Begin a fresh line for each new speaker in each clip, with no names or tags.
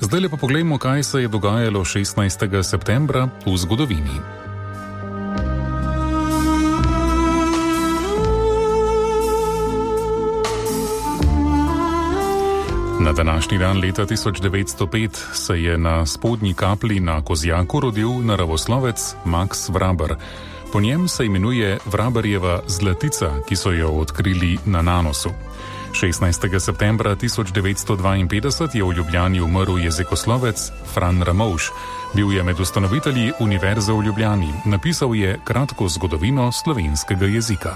Zdaj pa poglejmo, kaj se je dogajalo 16. septembra v zgodovini. Na današnji dan leta 1905 se je na spodnji kapli na Kozjaku rodil naravoslovec Max Vraber. Po njem se imenuje Vraberjeva zlatica, ki so jo odkrili na Nanosu. 16. septembra 1952 je v Ljubljani umrl jezikoslovec Fran Ramovš. Bil je med ustanovitelji Univerze v Ljubljani. Napisal je kratko zgodovino slovenskega jezika.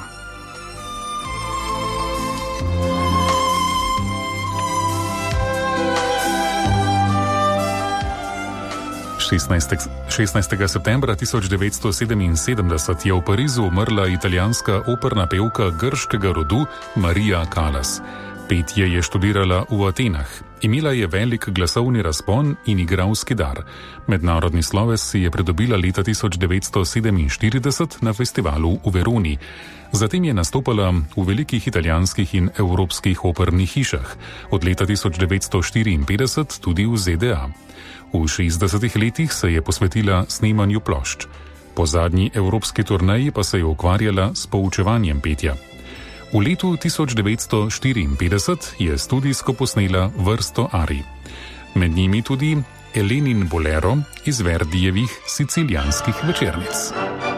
16. septembra 1977 je v Parizu umrla italijanska operna pevka grškega rodu Marija Kalas. Petje je študirala v Atenah. Imela je velik glasovni razpon in igralski dar. Mednarodni sloves si je pridobila leta 1947 na festivalu v Veroni. Zatem je nastopala v velikih italijanskih in evropskih opernih hišah. Od leta 1954 tudi v ZDA. V 60 letih se je posvetila snemanju plošč. Po zadnji evropski turneji pa se je ukvarjala s poučevanjem petja. V letu 1954 je studijsko posnela vrsto arij. Med njimi tudi Elenin bolero iz Verdijevih sicilijanskih večernic.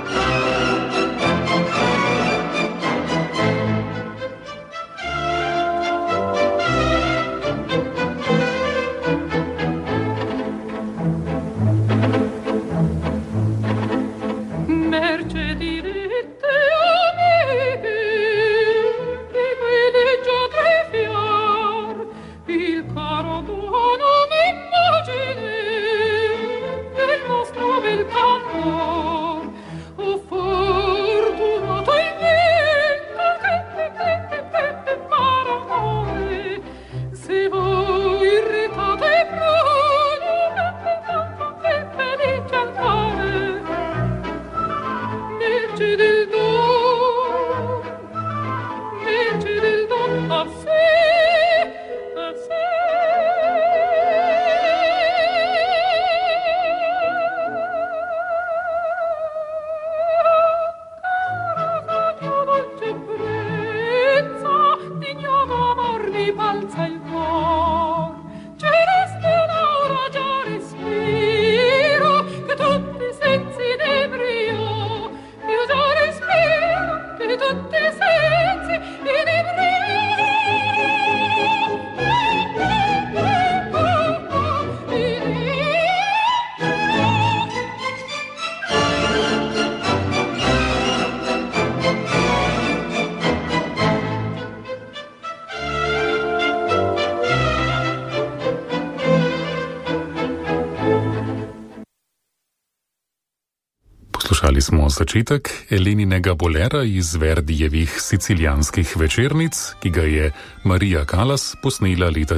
Poslušali smo začetek Eleninega bolera iz Verdijevih sicilijanskih večernic, ki ga je Marija Kalas posnela leta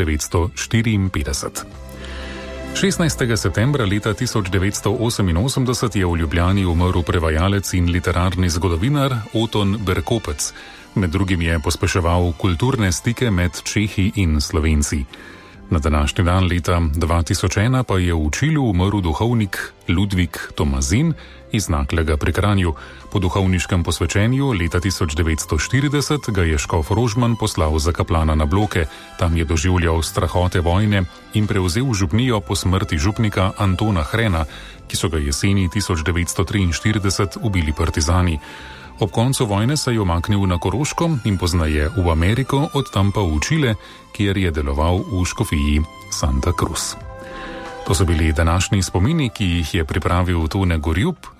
1954. 16. septembra leta 1988 je v Ljubljani umrl prevajalec in literarni zgodovinar Oton Berkopec. Med drugim je pospeševal kulturne stike med Čehi in Slovenci. Na današnji dan leta 2001 pa je v Čilu umrl duhovnik Ludvik Tomazin iz Naklega pri Kranju. Po duhovniškem posvečenju leta 1940 ga je škof Rožman poslal za kaplana na Bloke. Tam je doživljal strahote vojne in prevzel župnijo po smrti župnika Antona Hrena, ki so ga jeseni 1943 ubili partizani. Ob koncu vojne se je umaknil na Koroško in pozneje v Ameriko, od tam pa v Čile, kjer je deloval v škofiji Santa Cruz. To so bili današnji spomini, ki jih je pripravil Tone Gorjup,